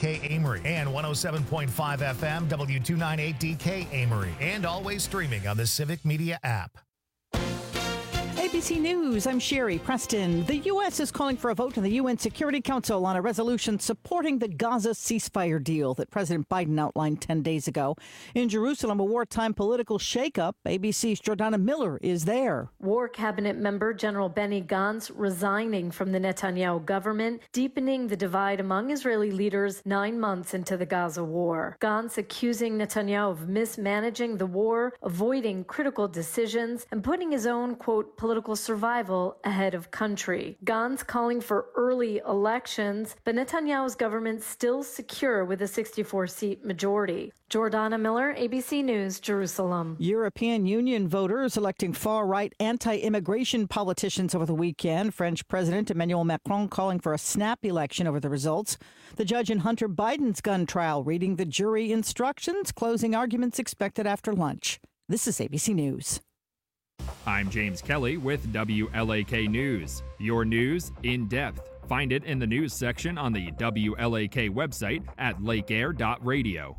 WLAK Amory and 107.5 FM W298DK Amory, and always streaming on the Civic Media app. ABC News, I'm Sherry Preston. The U.S. is calling for a vote in the UN Security Council on a resolution supporting the Gaza ceasefire deal that President Biden outlined 10 days ago. In Jerusalem, a wartime political shakeup. ABC's Jordana Miller is there. War Cabinet member General Benny Gantz resigning from the Netanyahu government, deepening the divide among Israeli leaders 9 months into the Gaza war. Gantz accusing Netanyahu of mismanaging the war, avoiding critical decisions, and putting his own, quote, political survival ahead of country. Gantz calling for early elections, but Netanyahu's government still secure with a 64-seat majority. Jordana Miller, ABC News, Jerusalem. European Union voters electing far-right anti-immigration politicians over the weekend. French President Emmanuel Macron calling for a snap election over the results. The judge in Hunter Biden's gun trial reading the jury instructions. Closing arguments expected after lunch. This is ABC News. I'm James Kelly with WLAK News. Your news in depth. Find it in the news section on the WLAK website at lakeair.radio.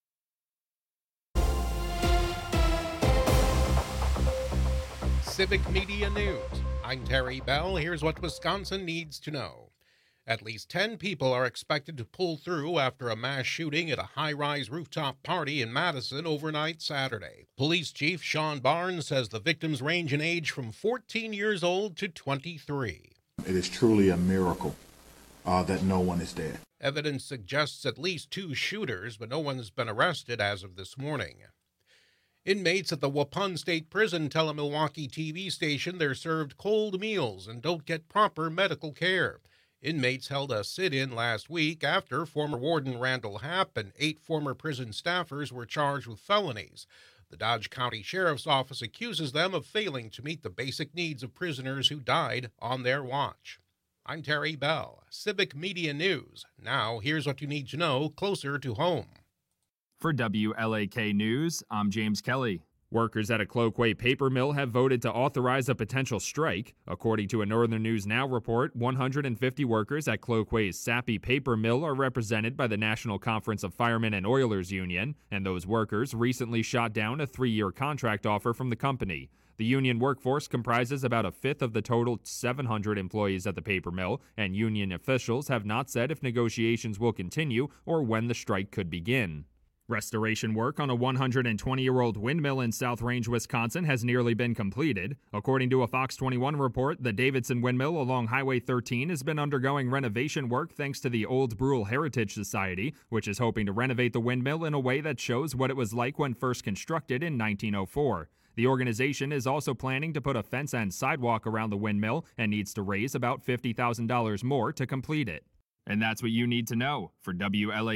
Civic Media News. I'm Terry Bell. Here's what Wisconsin needs to know. At least 10 people are expected to pull through after a mass shooting at a high-rise rooftop party in Madison overnight Saturday. Police Chief Sean Barnes says the victims range in age from 14 years old to 23. It is truly a miracle that no one is dead. Evidence suggests at least 2 shooters, but no one's been arrested as of this morning. Inmates at the Waupun State Prison tell a Milwaukee TV station they're served cold meals and don't get proper medical care. Inmates held a sit-in last week after former Warden Randall Happ and 8 former prison staffers were charged with felonies. The Dodge County Sheriff's Office accuses them of failing to meet the basic needs of prisoners who died on their watch. I'm Terry Bell, Civic Media News. Now, here's what you need to know closer to home. For WLAK News, I'm James Kelly. Workers at a Cloquet paper mill have voted to authorize a potential strike. According to a Northern News Now report, 150 workers at Cloquet's Sappi paper mill are represented by the National Conference of Firemen and Oilers Union, and those workers recently shot down a 3-year contract offer from the company. The union workforce comprises about a fifth of the total 700 employees at the paper mill, and union officials have not said if negotiations will continue or when the strike could begin. Restoration work on a 120-year-old windmill in South Range, Wisconsin has nearly been completed. According to a Fox 21 report, the Davidson Windmill along Highway 13 has been undergoing renovation work thanks to the Old Brule Heritage Society, which is hoping to renovate the windmill in a way that shows what it was like when first constructed in 1904. The organization is also planning to put a fence and sidewalk around the windmill and needs to raise about $50,000 more to complete it. And that's what you need to know. For WLA